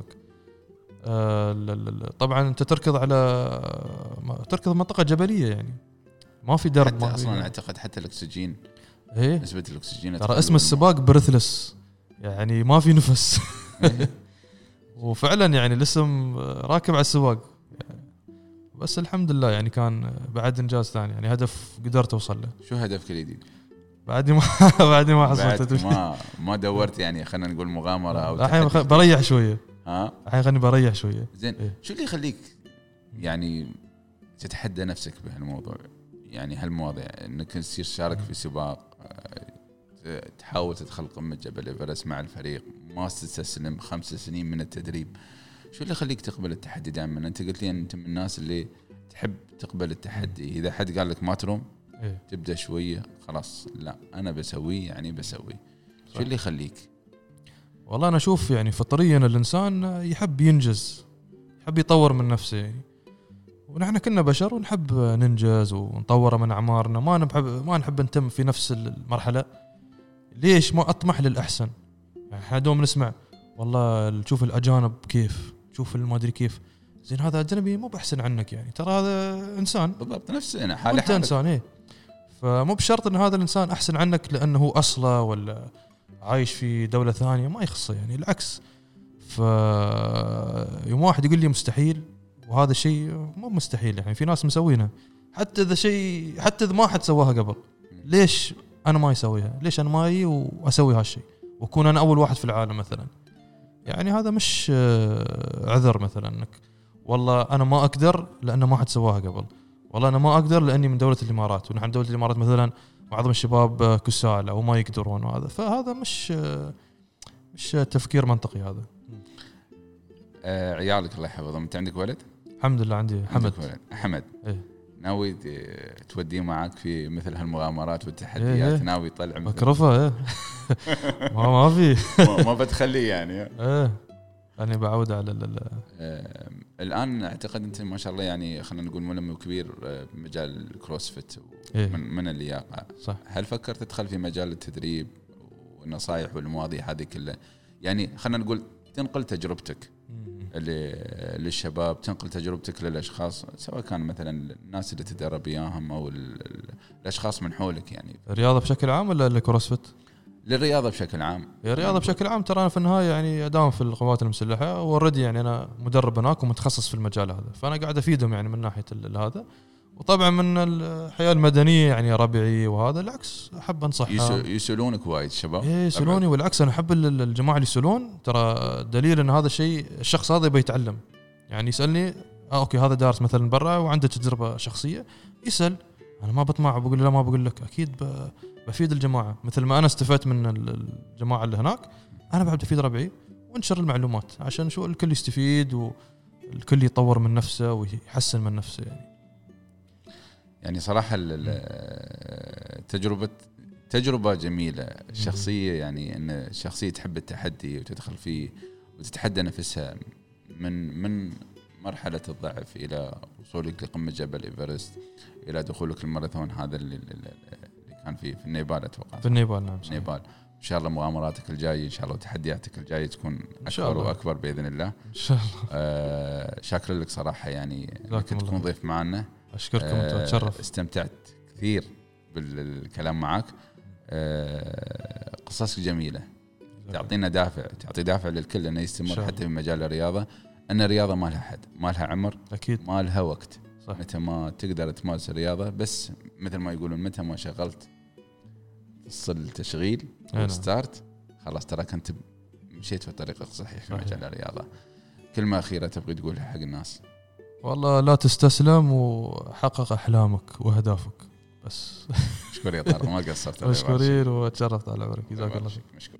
طبعا انت تركض منطقه جبليه يعني، ما في درب. حتى اصلا اعتقد حتى الاكسجين، ايه نسبه الاكسجين ترى اسم السباق بريثلس يعني ما في نفس. وفعلا يعني الاسم راكب على السباق يعني. بس الحمد لله يعني كان بعد انجاز ثاني يعني، هدف قدرت اوصل له. شو هدفك الجديد؟ بعد ما حصلت ما دورت يعني، خلينا نقول مغامره او الحين بريح شويه. الحين خليني بريح شويه. زين إيه؟ شو اللي يخليك يعني تتحدى نفسك بهالموضوع؟ يعني هالمواضيع انك تصير شارك في سباق، تحاول تدخل قمه جبل إيفرست مع الفريق، ما تستسلم 5 سنين من التدريب. شو اللي يخليك تقبل التحدي دائما؟ انت قلت لي انت من الناس اللي تحب تقبل التحدي. اذا حد قال لك ما تروم إيه؟ تبدا شويه خلاص، لا انا بسويه يعني بسوي. شو اللي يخليك؟ والله انا اشوف يعني فطريا الانسان يحب ينجز، يحب يطور من نفسه يعني. ونحن كنا بشر ونحب ننجز ونطور من اعمارنا، ما نحب نتم في نفس المرحله. ليش ما اطمح للاحسن؟ يعني احنا دوم نسمع والله تشوف الاجانب كيف، تشوف ما ادري كيف. زين هذا اجنبي مو باحسن عنك يعني، ترى هذا انسان بالضبط نفسه حاله انت انسان. ايه فمو بشرط ان هذا الانسان احسن عنك لانه هو اصله ولا عايش في دوله ثانيه، ما يخصه يعني. العكس، يوم واحد يقول لي مستحيل، وهذا الشيء مو مستحيل يعني، في ناس مسوينها. حتى اذا ما حد سواها قبل، ليش انا ما يسويها؟ ليش انا ماي واسوي هالشيء وأكون أنا أول واحد في العالم مثلا. يعني هذا مش عذر مثلا انك والله انا ما اقدر لانه ما حد سواها قبل، والله انا ما اقدر لاني من دولة الامارات، ونحن دولة الامارات مثلا معظم الشباب كسالى وما يقدرون، وهذا فهذا مش تفكير منطقي هذا. عيالك الله يحفظهم، انت عندك ولد؟ الحمد لله عندي حمد. إيه؟ ناوي توديه معك في مثل هالمغامرات والتحديات؟ إيه؟ ناوي يطلع مكرفة إيه؟ ما في ما بتخليه يعني ايه أنا بعود على الآن أعتقد أنت ما شاء الله يعني خلينا نقول ملم كبير بمجال الكروسفيت إيه؟ من اللياقة. صح. هل فكرت تدخل في مجال التدريب والنصائح والمواضيع هذه كلها؟ يعني خلينا نقول تنقل تجربتك للشباب، تنقل تجربتك للأشخاص، سواء كان مثلا الناس اللي تدرب إياهم أو الأشخاص من حولك. يعني الرياضة بشكل عام ولا الكروسفيت؟ للرياضة بشكل عام. الرياضة بشكل عام ترى أنا في النهاية يعني أداوم في القوات المسلحة وردي، يعني أنا مدرب هناك ومتخصص في المجال هذا، فأنا قاعد أفيدهم يعني من ناحية هذا. وطبعا من الحياة المدنية يعني ربعي وهذا العكس أحب أنصحهم. يسألونك وايد شباب؟ يسألوني، والعكس أنا أحب الجماعة اللي يسألون، ترى دليل أن هذا الشيء الشخص هذا يبي يتعلم. يعني يسألني أوكي هذا دارس مثلا برا وعنده تجربة شخصية، يسأل، أنا ما بطمع بقول له ما بقول لك، أكيد بفيد الجماعة مثل ما أنا استفدت من الجماعة اللي هناك، أنا بعد أفيد ربعي وانشر المعلومات عشان شو الكل يستفيد والكل يطور من نفسه ويحسن من نفسه. يعني صراحة تجربة جميلة الشخصية، يعني أن الشخصية تحب التحدي وتدخل فيه وتتحدى نفسها من مرحلة الضعف إلى وصولك لقمة جبل إيفرست، إلى دخولك الماراثون هذا اللي كان في النيبال أتوقع. في النيبال نعم. النيبال. إن شاء الله مغامراتك الجاية، إن شاء الله وتحدياتك الجاية تكون أكبر وأكبر بإذن الله. إن شاء الله. شاكر لك صراحة يعني إنك تكون ضيف معنا. أشكركم وأتشرف. استمتعت كثير بالكلام معك. قصصك جميلة، تعطينا دافع، تعطي دافع للكل أنه يستمر حتى في مجال الرياضة. أن الرياضة ما لها حد، ما لها عمر، أكيد ما لها وقت. صح. متى ما تقدر تمارس الرياضة، بس مثل ما يقولون متى ما شغلت تصل تشغيل وستارت خلاص تراك أنت مشيت في طريقك صحيح في مجال الرياضة. كلمة أخيرة تبغي تقولها حق الناس؟ والله لا تستسلم وحقق أحلامك وأهدافك بس. مشكور يا طارق، ما قصرت. مشكورين وتشرفت على عمرك، جزاك الله خير. مشكور.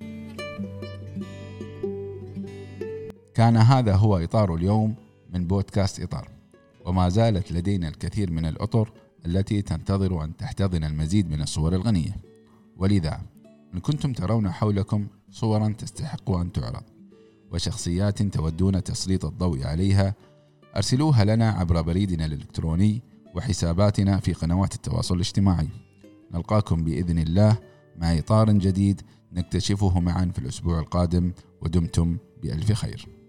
كان هذا هو إطار اليوم من بودكاست إطار، وما زالت لدينا الكثير من الأطر التي تنتظر أن تحتضن المزيد من الصور الغنية. ولذا إن كنتم ترون حولكم صورا تستحق أن تعرض وشخصيات تودون تسليط الضوء عليها، أرسلوها لنا عبر بريدنا الإلكتروني وحساباتنا في قنوات التواصل الاجتماعي. نلقاكم بإذن الله مع إطار جديد نكتشفه معا في الأسبوع القادم، ودمتم بألف خير.